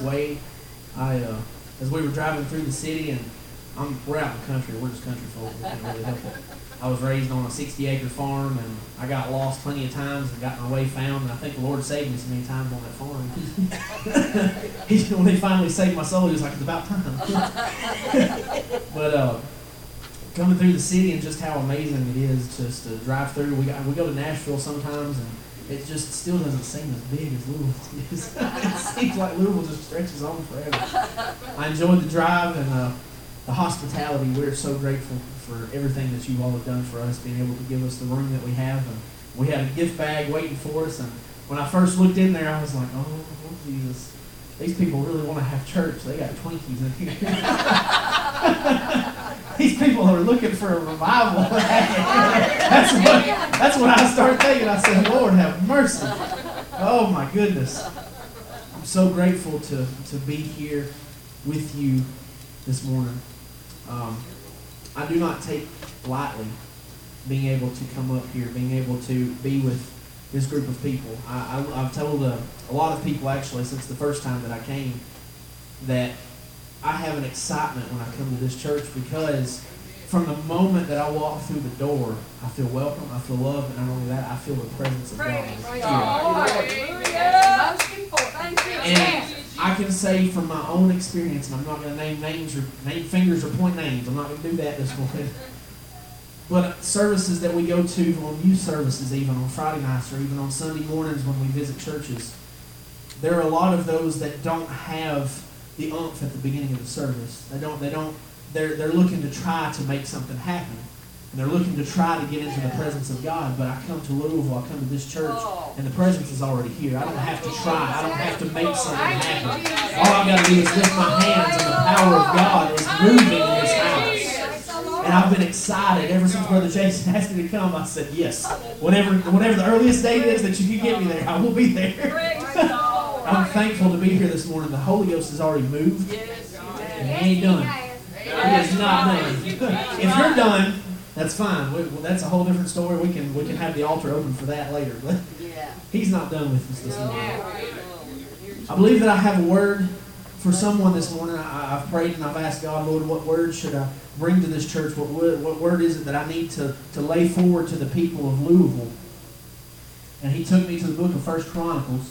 Wade. As we were driving through the city, and we're out in the country. We're just country folk. We can't really help it. I was raised on a 60-acre farm, and I got lost plenty of times and got my way found. And I think the Lord saved me so many times on that farm. When He finally saved my soul, He was like, "It's about time." But coming through the city and just how amazing it is just to drive through. We go to Nashville sometimes, and it just still doesn't seem as big as Louisville is. It seems like Louisville just stretches on forever. I enjoyed the drive and the hospitality. We're so grateful for everything that you all have done for us, being able to give us the room that we have. And we had a gift bag waiting for us, and when I first looked in there, I was like, oh Jesus, these people really want to have church. They got Twinkies in here. These people are looking for a revival. That's what I started thinking. I said, Lord, have mercy. Oh, my goodness. I'm so grateful to be here with you this morning. I do not take lightly being able to come up here, being able to be with this group of people. I've told a lot of people, actually, since the first time that I came, that I have an excitement when I come to this church, because from the moment that I walk through the door, I feel welcome, I feel loved, and not only that, I feel the presence of God. And I can say from my own experience, and I'm not going to name names or name fingers or point names. I'm not going to do that this morning. But services that we go to, on youth services, even on Friday nights or even on Sunday mornings when we visit churches, there are a lot of those that don't have the oomph at the beginning of the service. They're looking to try to make something happen. And they're looking to try to get into the presence of God. But I come to Louisville, I come to this church, and the presence is already here. I don't have to try. I don't have to make something happen. All I've got to do is lift my hands, and the power of God is moving in this house. And I've been excited ever since Brother Jason asked me to come. I said, yes. Whatever the earliest date is that you can get me there, I will be there. I'm thankful to be here this morning. The Holy Ghost has already moved. And He ain't done. He is not done. If you're done, that's fine. Well, that's a whole different story. We can have the altar open for that later. But He's not done with us this morning. I believe that I have a word for someone this morning. I've prayed and I've asked God, Lord, what word should I bring to this church? What word is it that I need to lay forward to the people of Louisville? And He took me to the book of 1 Chronicles.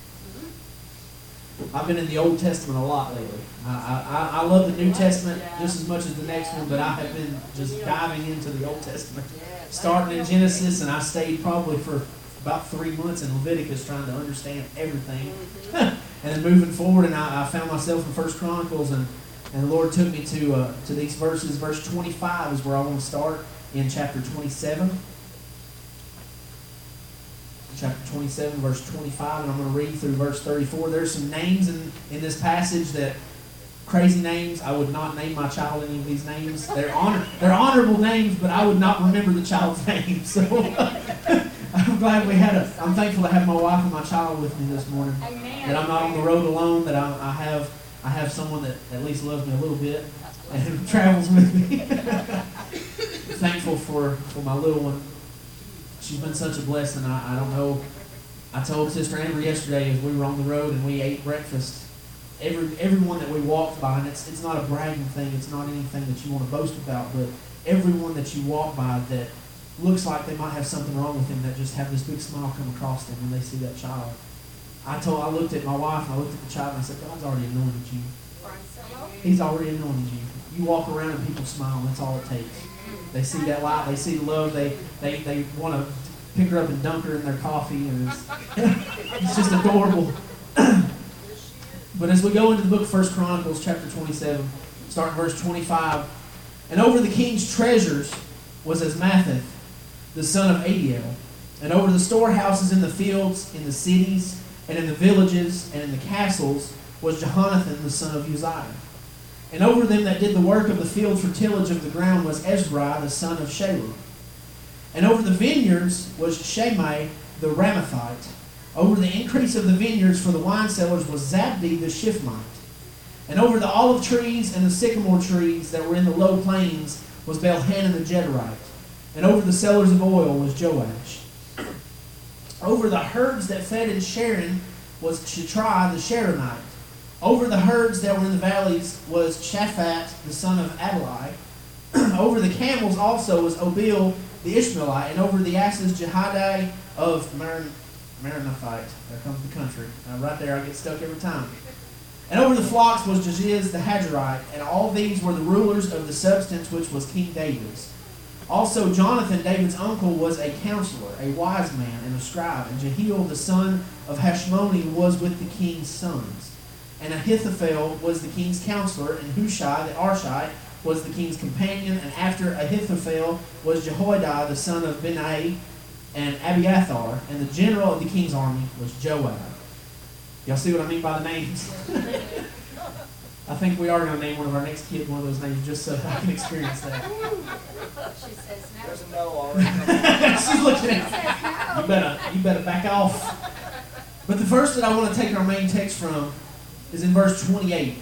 I've been in the Old Testament a lot lately. I love the New Testament just as much as the next one, but I have been just diving into the Old Testament. Starting in Genesis, and I stayed probably for about 3 months in Leviticus trying to understand everything. And then moving forward, and I found myself in 1 Chronicles, and the Lord took me to these verses. Verse 25 is where I want to start, in chapter 27. Chapter 27, verse 25, and I'm going to read through verse 34. There's some names in this passage that, crazy names. I would not name my child any of these names. They're honorable names, but I would not remember the child's name. So I'm glad I'm thankful to have my wife and my child with me this morning. Amen. That I'm not on the road alone, that I have someone that at least loves me a little bit and travels with me. Thankful for my little one. She's been such a blessing. I don't know. I told Sister Amber yesterday as we were on the road and we ate breakfast, everyone that we walked by, and it's not a bragging thing, it's not anything that you want to boast about, but everyone that you walk by that looks like they might have something wrong with them, that just have this big smile come across them when they see that child. I looked at my wife and I looked at the child and I said, God's already anointed you. He's already anointed you. You walk around and people smile, and that's all it takes. They see that light, they see the love, they want to pick her up and dunk her in their coffee, and it's just adorable. But as we go into the book of 1 Chronicles, chapter 27, starting verse 25, and over the king's treasures was Asmatheth, the son of Adiel, and over the storehouses in the fields, in the cities, and in the villages, and in the castles was Jehonathan, the son of Uzziah. And over them that did the work of the field for tillage of the ground was Ezra, the son of Shalom. And over the vineyards was Shimei, the Ramathite. Over the increase of the vineyards for the wine cellars was Zabdi, the Shifmite. And over the olive trees and the sycamore trees that were in the low plains was Belhanan the Jederite. And over the cellars of oil was Joash. Over the herds that fed in Sharon was Shitrai the Sharonite. Over the herds that were in the valleys was Shaphat, the son of Adlai. Over the camels also was Obil, the Ishmaelite. And over the asses, Jehidai of Maranathite. There comes the country. Right there, I get stuck every time. And over the flocks was Jaziz the Hajarite. And all these were the rulers of the substance which was King David's. Also Jonathan, David's uncle, was a counselor, a wise man, and a scribe. And Jehiel, the son of Hashmoni, was with the king's sons. And Ahithophel was the king's counselor, and Hushai the Arshite was the king's companion. And after Ahithophel was Jehoiada, the son of Benai, and Abiathar. And the general of the king's army was Joab. Y'all see what I mean by the names? I think we are going to name one of our next kids one of those names just so I can experience that. She says no. There's a no already. She's looking at me. You better back off. But the verse that I want to take our main text from is in verse 28.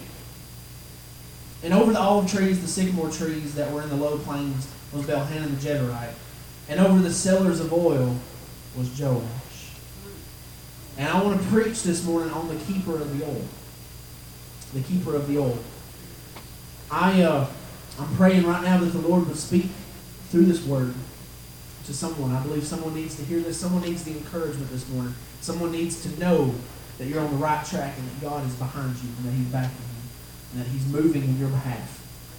And over the olive trees, the sycamore trees that were in the low plains was Belhanan the Jebusite. And over the cellars of oil was Joash. And I want to preach this morning on the keeper of the oil. The keeper of the oil. I'm praying right now that the Lord would speak through this word to someone. I believe someone needs to hear this. Someone needs the encouragement this morning. Someone needs to know that you're on the right track and that God is behind you and that He's backing you and that He's moving in your behalf.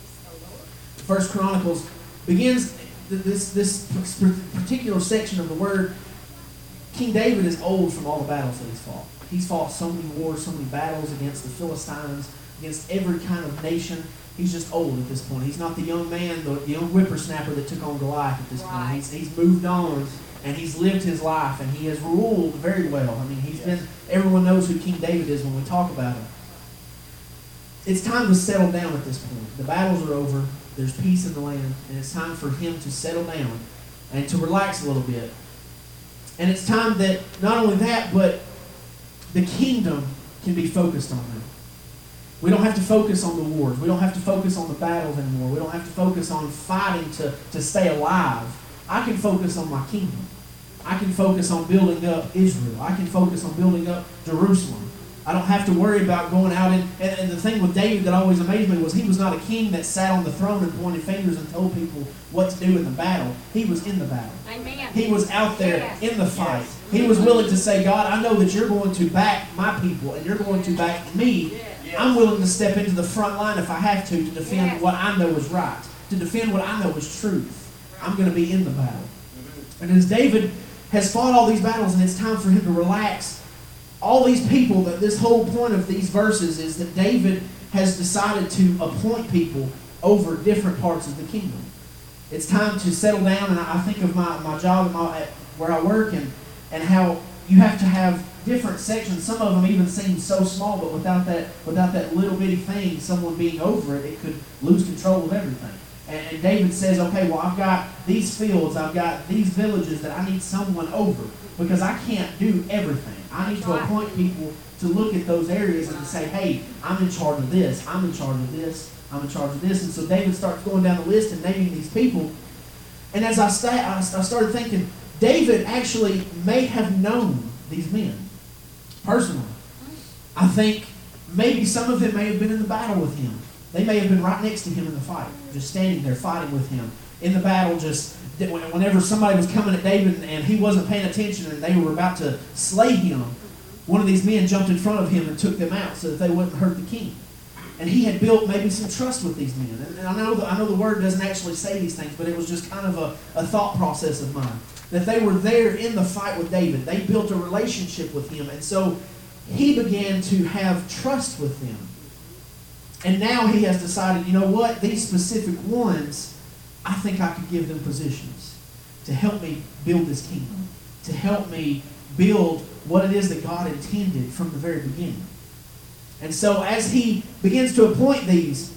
First Chronicles begins this particular section of the word. King David is old from all the battles that he's fought. He's fought so many wars, so many battles against the Philistines, against every kind of nation. He's just old at this point. He's not the young man, the young whippersnapper that took on Goliath at this point. He's moved on, and he's lived his life, and he has ruled very well. I mean, everyone knows who King David is when we talk about him. It's time to settle down at this point. The battles are over. There's peace in the land, and it's time for him to settle down and to relax a little bit. And it's time that not only that, but the kingdom can be focused on now. We don't have to focus on the wars. We don't have to focus on the battles anymore. We don't have to focus on fighting to stay alive. I can focus on my kingdom. I can focus on building up Israel. I can focus on building up Jerusalem. I don't have to worry about going out and the thing with David that always amazed me was he was not a king that sat on the throne and pointed fingers and told people what to do in the battle. He was in the battle. Amen. He was out there in the fight. He was willing to say, God, I know that you're going to back my people and you're going to back me. I'm willing to step into the front line if I have to defend what I know is right, to defend what I know is truth. I'm going to be in the battle. And as David has fought all these battles and it's time for him to relax, all these people, that this whole point of these verses is that David has decided to appoint people over different parts of the kingdom. It's time to settle down, and I think of my job where I work and how you have to have different sections. Some of them even seem so small, but without that little bitty thing, someone being over it, it could lose control of everything. And David says, okay, well, I've got these fields, I've got these villages that I need someone over because I can't do everything. I need to appoint people to look at those areas and to say, hey, I'm in charge of this, I'm in charge of this, I'm in charge of this. And so David starts going down the list and naming these people. And as I started thinking, David actually may have known these men personally. I think maybe some of them may have been in the battle with him. They may have been right next to him in the fight, just standing there fighting with him. In the battle, just whenever somebody was coming at David and he wasn't paying attention and they were about to slay him, one of these men jumped in front of him and took them out so that they wouldn't hurt the king. And he had built maybe some trust with these men. And I know the word doesn't actually say these things, but it was just kind of a thought process of mine. That they were there in the fight with David. They built a relationship with him. And so he began to have trust with them. And now he has decided, you know what? These specific ones, I think I could give them positions to help me build this kingdom. To help me build what it is that God intended from the very beginning. And so as he begins to appoint these,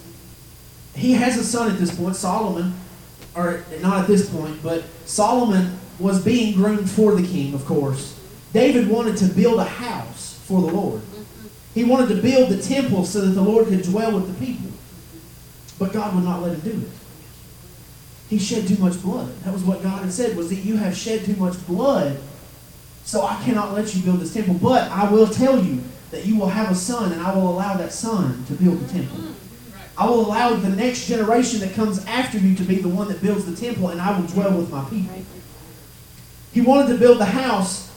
he has a son at this point, Solomon, or not at this point, but Solomon was being groomed for the king, of course. David wanted to build a house for the Lord. He wanted to build the temple so that the Lord could dwell with the people. But God would not let him do it. He shed too much blood. That was what God had said, was that you have shed too much blood, so I cannot let you build this temple. But I will tell you that you will have a son, and I will allow that son to build the temple. I will allow the next generation that comes after you to be the one that builds the temple, and I will dwell with my people. He wanted to build the house,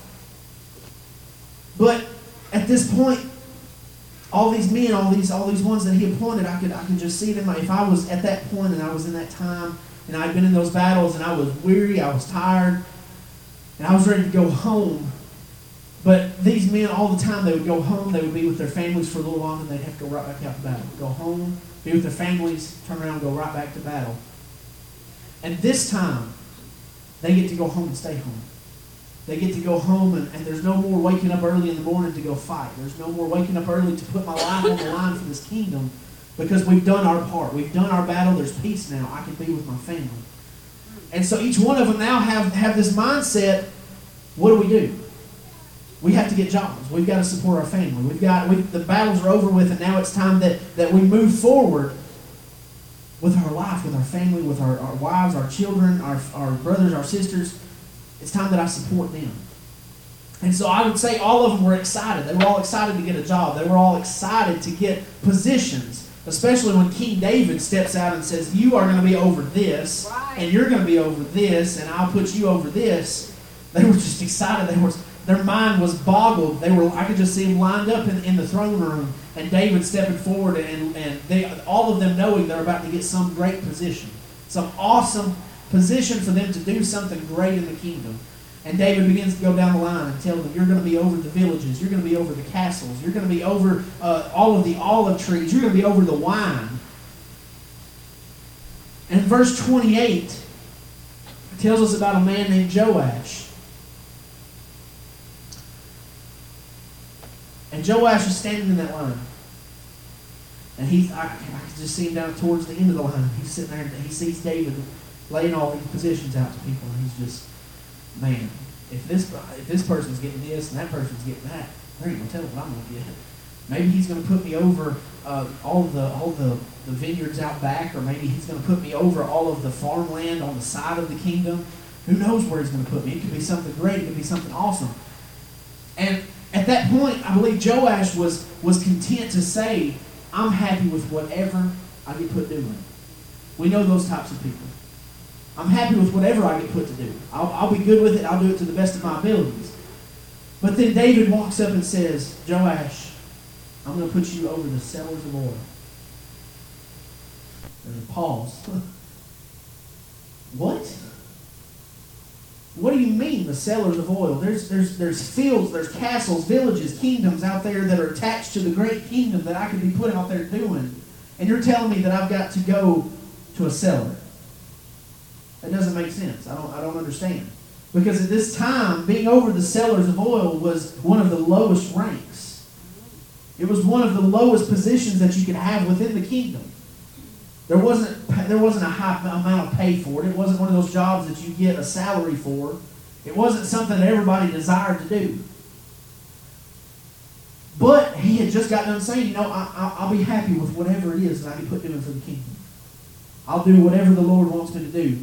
but at this point, all these men, all these ones that he appointed, I could just see them. If I was at that point and I was in that time, and I'd been in those battles, and I was weary, I was tired, and I was ready to go home. But these men, all the time, they would go home, they would be with their families for a little longer, and they'd have to go right back out to battle. Go home, be with their families, turn around, go right back to battle. And this time, they get to go home and stay home. They get to go home, and there's no more waking up early in the morning to go fight. There's no more waking up early to put my life on the line for this kingdom, because we've done our part. We've done our battle. There's peace now. I can be with my family. And so each one of them now have this mindset, what do? We have to get jobs. We've got to support our family. The battles are over with, and now it's time that we move forward with our life, with our family, with our wives, our children, our brothers, our sisters. It's time that I support them. And so I would say all of them were excited. They were all excited to get a job. They were all excited to get positions, especially when King David steps out and says, you are going to be over this, and you're going to be over this, and I'll put you over this. They were just excited. Their mind was boggled. I could just see them lined up in the throne room, and David stepping forward, and all of them knowing they're about to get some great position, some awesome position for them to do something great in the kingdom. And David begins to go down the line and tell them, you're going to be over the villages, you're going to be over the castles, you're going to be over all of the olive trees, you're going to be over the wine. And in verse 28, it tells us about a man named Joash. And Joash is standing in that line. And I can just see him down towards the end of the line. He's sitting there and he sees David laying all these positions out to people. And he's just, man, if this person's getting this and that person's getting that, there ain't no telling what I'm going to get. Maybe he's going to put me over all the vineyards out back, or maybe he's going to put me over all of the farmland on the side of the kingdom. Who knows where he's going to put me? It could be something great. It could be something awesome. And at that point, I believe Joash was content to say, I'm happy with whatever I get put doing. We know those types of people. I'm happy with whatever I get put to do. I'll be good with it. I'll do it to the best of my abilities. But then David walks up and says, Joash, I'm going to put you over the cellars of oil. There's a pause. What? What do you mean, the cellars of oil? There's fields, there's castles, villages, kingdoms out there that are attached to the great kingdom that I could be put out there doing. And you're telling me that I've got to go to a cellar. That doesn't make sense. I don't understand. Because at this time, being over the cellars of oil was one of the lowest ranks. It was one of the lowest positions that you could have within the kingdom. There wasn't a high amount of pay for it. It wasn't one of those jobs that you get a salary for. It wasn't something that everybody desired to do. But he had just got done saying, I'll be happy with whatever it is that I can put doing for the kingdom. I'll do whatever the Lord wants me to do.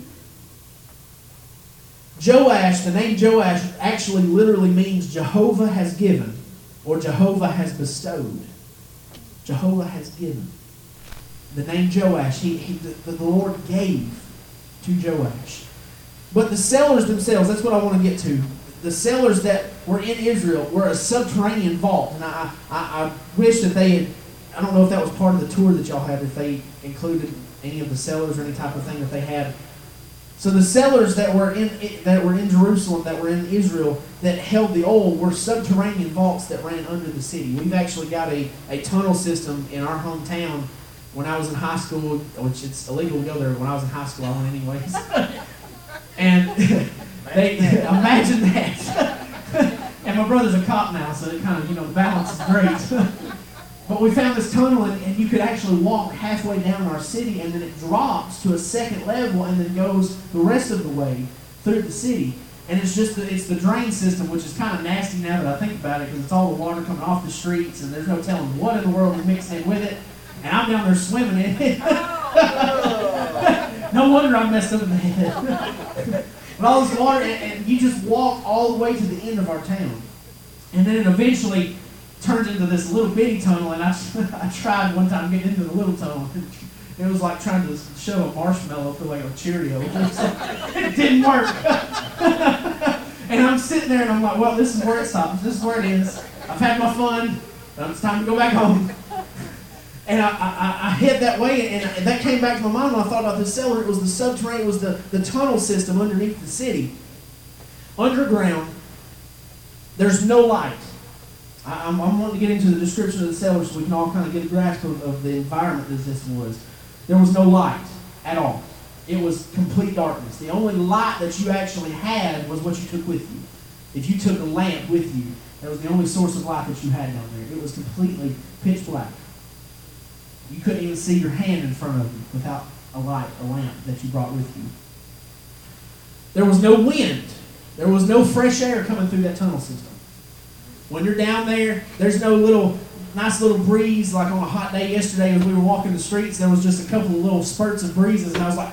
Joash, the name Joash actually literally means Jehovah has given, or Jehovah has bestowed. Jehovah has given. The name Joash, the Lord gave to Joash. But the cellars themselves, that's what I want to get to. The cellars that were in Israel were a subterranean vault. And I wish that they had, I don't know if that was part of the tour that y'all had, if they included any of the cellars or any type of thing that they had. So the cellars that were in Jerusalem, that were in Israel, that held the oil, were subterranean vaults that ran under the city. We've actually got a tunnel system in our hometown. When I was in high school, which it's illegal to go there, when I was in high school, I went anyways. And imagine that. And my brother's a cop now, so it kind of, the balance is great. But we found this tunnel, and you could actually walk halfway down our city, and then it drops to a second level, and then goes the rest of the way through the city. And it's the drain system, which is kind of nasty now that I think about it, because it's all the water coming off the streets, and there's no telling what in the world is mixed in with it. And I'm down there swimming in it. No wonder I messed up in the head. But all this water, and you just walk all the way to the end of our town. And then eventually, turns into this little bitty tunnel, and I tried one time getting into the little tunnel. It was like trying to shove a marshmallow through like a Cheerio. It didn't work. And I'm sitting there and I'm like, well, this is where it stops. This is where it is. I've had my fun. It's time to go back home. And I head that way, and that came back to my mind when I thought about this cellar. It was the subterranean, it was the tunnel system underneath the city. Underground, there's no light. I'm wanting to get into the description of the cellar so we can all kind of get a grasp of the environment that this was. There was no light at all. It was complete darkness. The only light that you actually had was what you took with you. If you took a lamp with you, that was the only source of light that you had down there. It was completely pitch black. You couldn't even see your hand in front of you without a light, a lamp that you brought with you. There was no wind. There was no fresh air coming through that tunnel system. When you're down there, there's no nice little breeze like on a hot day yesterday as we were walking the streets. There was just a couple of little spurts of breezes, and I was like,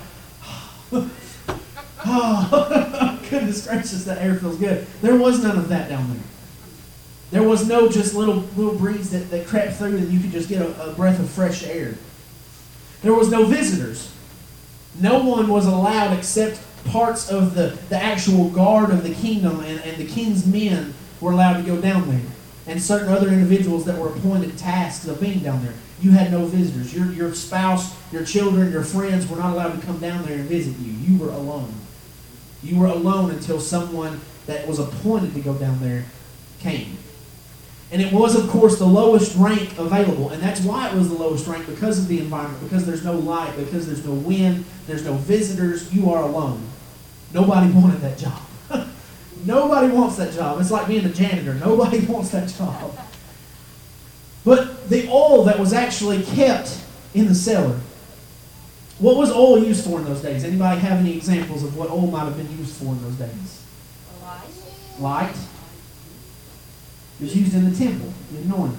oh, goodness gracious, that air feels good. There was none of that down there. There was no just little breeze that crept through and you could just get a breath of fresh air. There was no visitors. No one was allowed except parts of the actual guard of the kingdom, and the king's men were allowed to go down there. And certain other individuals that were appointed tasks of being down there. You had no visitors. Your spouse, your children, your friends were not allowed to come down there and visit you. You were alone. You were alone until someone that was appointed to go down there came. And it was, of course, the lowest rank available. And that's why it was the lowest rank, because of the environment, because there's no light, because there's no wind, there's no visitors. You are alone. Nobody wanted that job. Nobody wants that job. It's like being a janitor. Nobody wants that job. But the oil that was actually kept in the cellar, what was oil used for in those days? Anybody have any examples of what oil might have been used for in those days? Light. It was used in the temple, the anointing.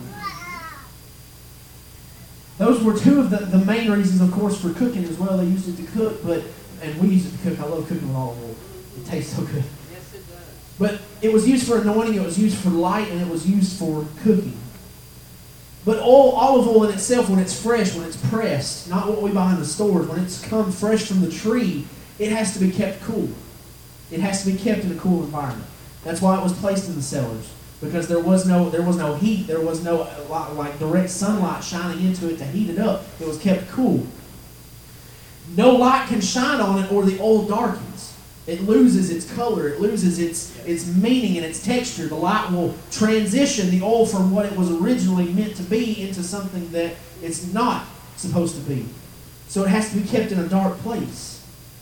Those were two of the main reasons, of course, for cooking as well. They used it to cook, and we use it to cook. I love cooking with olive oil. It tastes so good. Yes, it does. But it was used for anointing, it was used for light, and it was used for cooking. But olive oil in itself, when it's fresh, when it's pressed, not what we buy in the stores, when it's come fresh from the tree, it has to be kept cool. It has to be kept in a cool environment. That's why it was placed in the cellars. Because there was no heat, there was no like direct sunlight shining into it to heat it up. It was kept cool. No light can shine on it or the oil darkens. It loses its color, it loses its meaning and its texture. The light will transition the oil from what it was originally meant to be into something that it's not supposed to be. So it has to be kept in a dark place.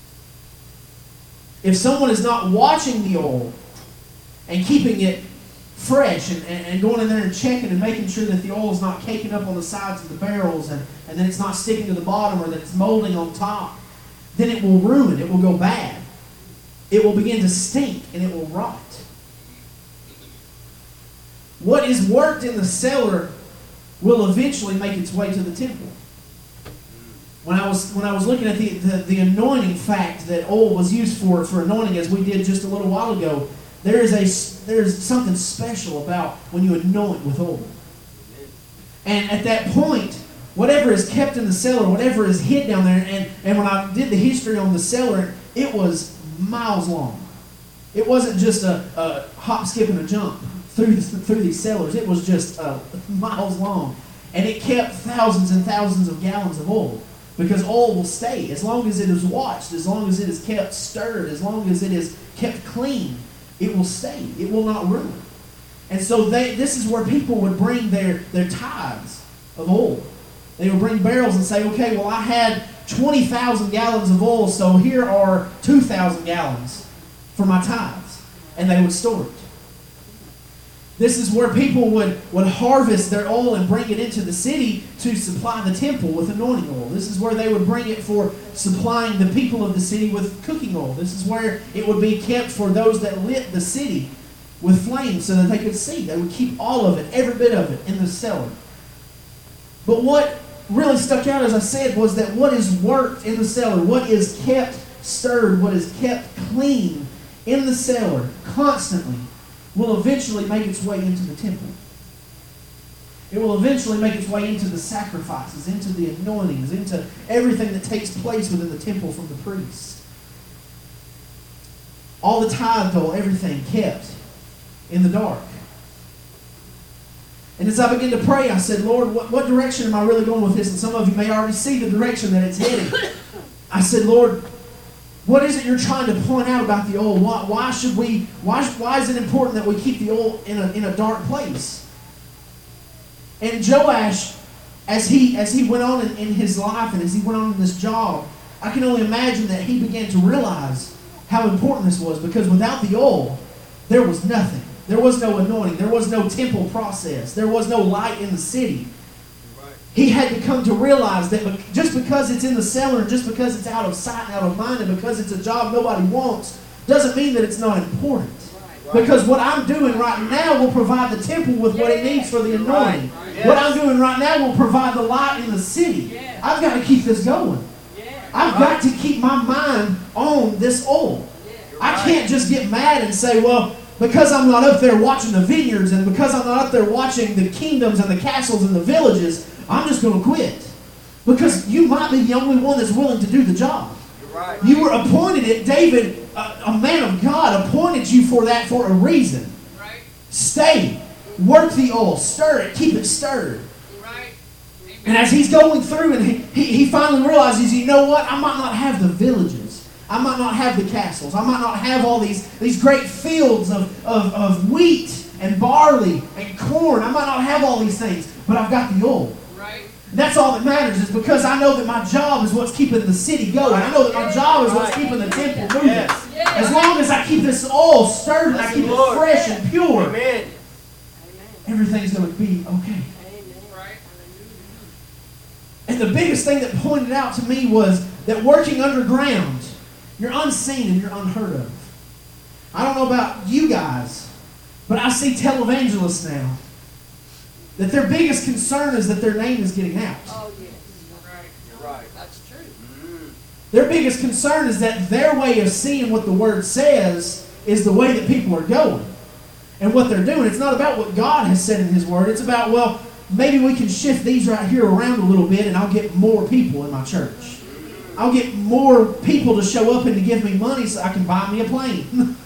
If someone is not watching the oil and keeping it fresh and going in there and checking and making sure that the oil is not caking up on the sides of the barrels and that it's not sticking to the bottom or that it's molding on top, then it will ruin, it will go bad. It will begin to stink and it will rot. What is worked in the cellar will eventually make its way to the temple. When I was looking at the anointing fact that oil was used for anointing, as we did just a little while ago, there's something special about when you anoint with oil. And at that point, whatever is kept in the cellar, whatever is hid down there, and when I did the history on the cellar, it was miles long. It wasn't just a hop, skip, and a jump through these cellars. It was just miles long. And it kept thousands and thousands of gallons of oil. Because oil will stay as long as it is watched, as long as it is kept stirred, as long as it is kept clean. It will stay. It will not ruin. And so this is where people would bring their tithes of oil. They would bring barrels and say, okay, well, I had 20,000 gallons of oil, so here are 2,000 gallons for my tithes. And they would store it. This is where people would harvest their oil and bring it into the city to supply the temple with anointing oil. This is where they would bring it for supplying the people of the city with cooking oil. This is where it would be kept for those that lit the city with flames so that they could see. They would keep all of it, every bit of it, in the cellar. But what really stuck out, as I said, was that what is worked in the cellar, what is kept stirred, what is kept clean in the cellar constantly, will eventually make its way into the temple. It will eventually make its way into the sacrifices, into the anointings, into everything that takes place within the temple from the priest. All the tithe, though, everything kept in the dark. And as I began to pray, I said, Lord, what direction am I really going with this? And some of you may already see the direction that it's heading. I said, Lord, what is it you're trying to point out about the oil? Why is it important that we keep the oil in a dark place? And Joash, as he went on in his life and as he went on in this job, I can only imagine that he began to realize how important this was, because without the oil, there was nothing. There was no anointing. There was no temple process. There was no light in the city. He had to come to realize that just because it's in the cellar and just because it's out of sight and out of mind and because it's a job nobody wants doesn't mean that it's not important. Because what I'm doing right now will provide the temple with what it needs for the anointing. What I'm doing right now will provide the light in the city. I've got to keep this going. I've got to keep my mind on this oil. I can't just get mad and say, well, because I'm not up there watching the vineyards and because I'm not up there watching the kingdoms and the castles and the villages, I'm just going to quit. Because you might be the only one that's willing to do the job. You were appointed it. David, a man of God, appointed you for that for a reason. Stay. Work the oil. Stir it. Keep it stirred. And as he's going through and he finally realizes, you know what? I might not have the villages. I might not have the castles. I might not have all these great fields of wheat and barley and corn. I might not have all these things, but I've got the oil. That's all that matters, is because I know that my job is what's keeping the city going. I know that my job is what's keeping the temple moving. As long as I keep this oil stirred and I keep it fresh and pure, everything's going to be okay. And the biggest thing that pointed out to me was that working underground, you're unseen and you're unheard of. I don't know about you guys, but I see televangelists now that their biggest concern is that their name is getting out. Oh, yes. You're right. That's true. Mm-hmm. Their biggest concern is that their way of seeing what the Word says is the way that people are going and what they're doing. It's not about what God has said in His Word. It's about, well, maybe we can shift these right here around a little bit and I'll get more people in my church. I'll get more people to show up and to give me money so I can buy me a plane.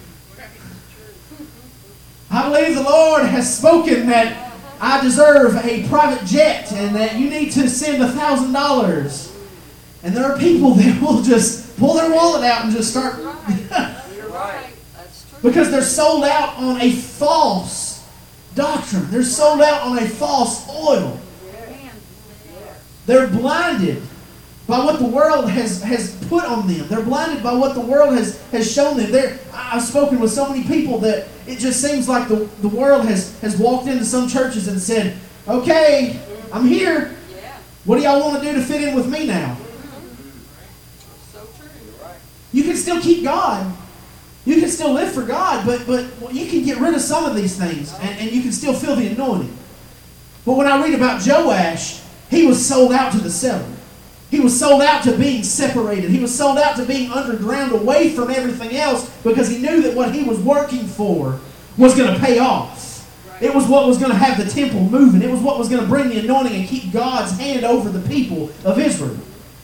I believe the Lord has spoken that I deserve a private jet and that you need to send $1,000. And there are people that will just pull their wallet out and just start. You're right. That's true. Because they're sold out on a false doctrine. They're sold out on a false oil. They're blinded by what the world has put on them. They're blinded by what the world has shown them. I've spoken with so many people that it just seems like the world has walked into some churches and said, okay, I'm here. What do y'all want to do to fit in with me now? So true. You can still keep God. You can still live for God, but you can get rid of some of these things and you can still feel the anointing. But when I read about Joash, he was sold out to the cellar. He was sold out to being separated. He was sold out to being underground, away from everything else, because he knew that what he was working for was going to pay off. It was what was going to have the temple moving. It was what was going to bring the anointing and keep God's hand over the people of Israel.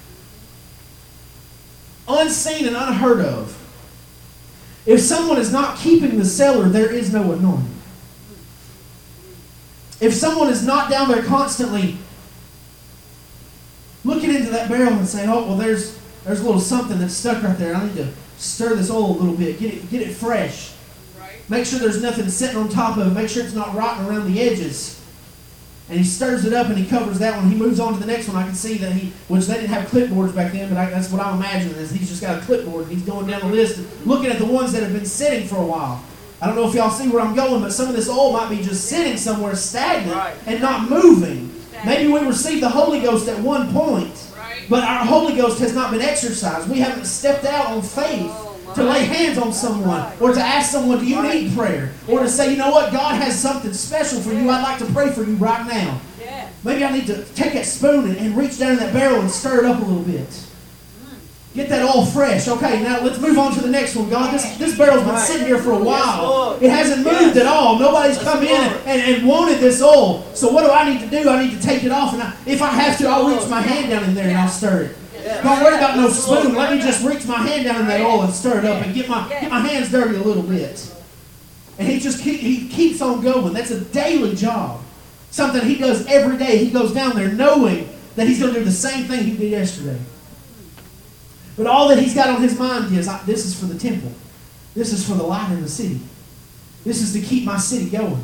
Unseen and unheard of. If someone is not keeping the cellar, there is no anointing. If someone is not down there constantly looking into that barrel and saying, oh, well, there's a little something that's stuck right there. I need to stir this oil a little bit. Get it fresh. Make sure there's nothing sitting on top of it. Make sure it's not rotting around the edges. And he stirs it up and he covers that one. He moves on to the next one. I can see that which they didn't have clipboards back then, but that's what I'm imagining is he's just got a clipboard and he's going down the list looking at the ones that have been sitting for a while. I don't know if y'all see where I'm going, but some of this oil might be just sitting somewhere stagnant and not moving. Maybe we received the Holy Ghost at one point, but our Holy Ghost has not been exercised. We haven't stepped out on faith to lay hands on someone or to ask someone, do you need prayer? Or to say, you know what, God has something special for you. I'd like to pray for you right now. Maybe I need to take that spoon and reach down in that barrel and stir it up a little bit. Get that oil fresh. Okay, now let's move on to the next one. God, this barrel's been sitting here for a while. It hasn't moved at all. Nobody's come in and wanted this oil. So what do I need to do? I need to take it off. And if I have to, I'll reach my hand down in there and I'll stir it. Don't worry about no spoon. Let me just reach my hand down in that oil and stir it up and get my hands dirty a little bit. And he keeps on going. That's a daily job. Something he does every day. He goes down there knowing that he's going to do the same thing he did yesterday. But all that he's got on his mind is, this is for the temple. This is for the light in the city. This is to keep my city going.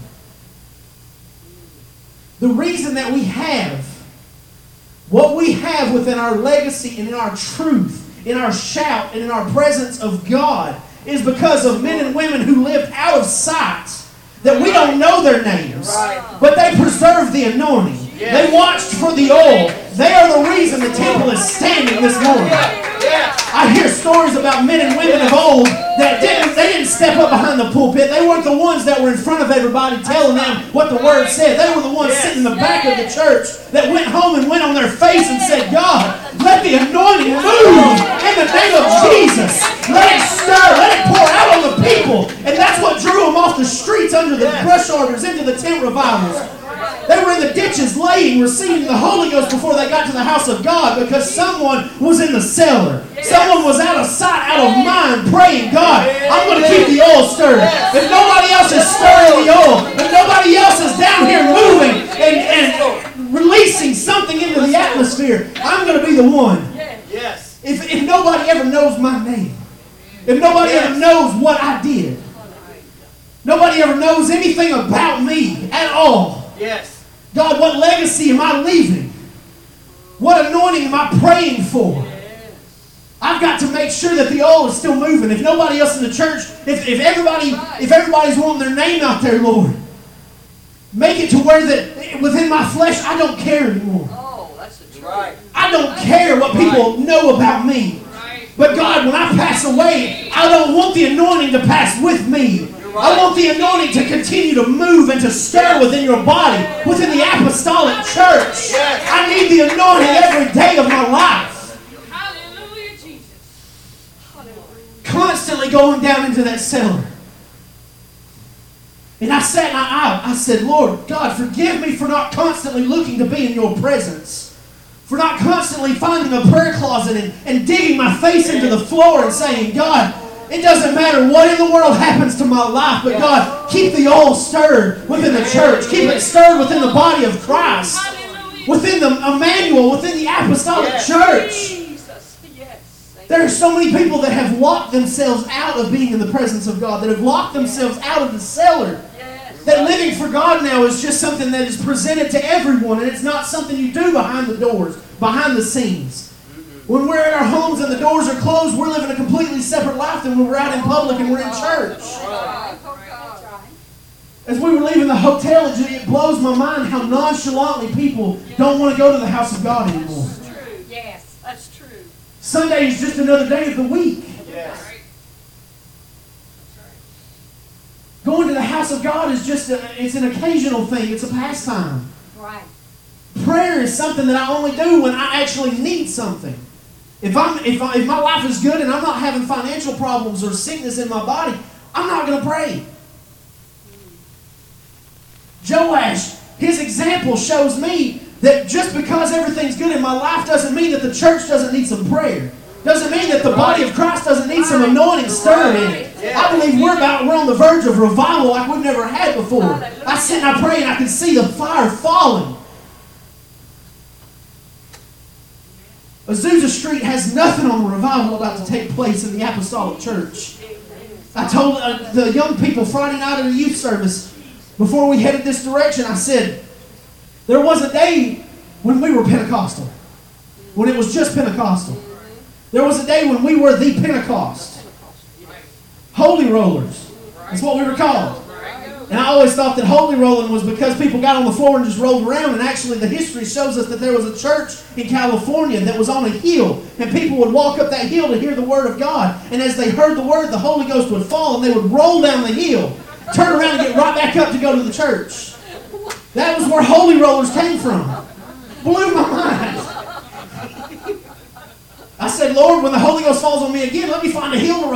The reason that we have what we have within our legacy and in our truth, in our shout and in our presence of God, is because of men and women who lived out of sight, that we don't know their names, but they preserved the anointing. They watched for the oil. They are the reason the temple is standing this morning. I hear stories about men and women of old that didn't step up behind the pulpit. They weren't the ones that were in front of everybody telling them what the Word said. They were the ones sitting in the back of the church that went home and went on their face and said, God, let the anointing move in the name of Jesus. Let it stir. Let it pour out on the people. And that's what drew them off the streets under the brush arbors into the tent revivals. They were in the ditches laying, receiving the Holy Ghost before they got to the house of God because someone was in the cellar. Someone was out of sight, out of mind, praying, God, I'm going to keep the oil stirred. If nobody else is stirring the oil, if nobody else is down here moving and releasing something into the atmosphere, I'm going to be the one. If nobody ever knows my name, if nobody ever knows what I did, nobody ever knows anything about me at all, God, what legacy am I leaving? What anointing am I praying for? I've got to make sure that the oil is still moving. If nobody else in the church, if everybody's wanting their name out there, Lord, make it to where that within my flesh I don't care anymore. I don't care what people know about me. But God, when I pass away, I don't want the anointing to pass with me. I want the anointing to continue to move and to stir within your body, within the apostolic church. I need the anointing every day of my life. Hallelujah, Jesus. Hallelujah. Constantly going down into that cellar. And I sat in I said, Lord, God, forgive me for not constantly looking to be in your presence. For not constantly finding a prayer closet and digging my face into the floor and saying, God, it doesn't matter what in the world happens to my life, but God, keep the oil stirred within the church. Keep it stirred within the body of Christ. Within the Emmanuel, within the apostolic church. There are so many people that have locked themselves out of being in the presence of God, that have locked themselves out of the cellar. That living for God now is just something that is presented to everyone, and it's not something you do behind the doors, behind the scenes. When we're in our homes and the doors are closed, we're living a completely separate life than when we're out in public and we're in church. As we were leaving the hotel, it blows my mind how nonchalantly people don't want to go to the house of God anymore. That's true. Yes, that's true. Sunday is just another day of the week. Going to the house of God is just it's an occasional thing. It's a pastime. Right. Prayer is something that I only do when I actually need something. If my life is good and I'm not having financial problems or sickness in my body, I'm not going to pray. Joash, his example shows me that just because everything's good in my life doesn't mean that the church doesn't need some prayer. Doesn't mean that the body of Christ doesn't need some anointing stirred in it. I believe we're on the verge of revival like we've never had before. I sit and I pray and I can see the fire falling. Azusa Street has nothing on the revival about to take place in the apostolic church. I told the young people Friday night at a youth service, before we headed this direction, I said, there was a day when we were Pentecostal. When it was just Pentecostal. There was a day when we were the Pentecost. Holy rollers. That's what we were called. And I always thought that holy rolling was because people got on the floor and just rolled around. And actually the history shows us that there was a church in California that was on a hill. And people would walk up that hill to hear the Word of God. And as they heard the Word, the Holy Ghost would fall and they would roll down the hill. Turn around and get right back up to go to the church. That was where holy rollers came from. Blew my mind. I said, Lord, when the Holy Ghost falls on me again, let me find a hill to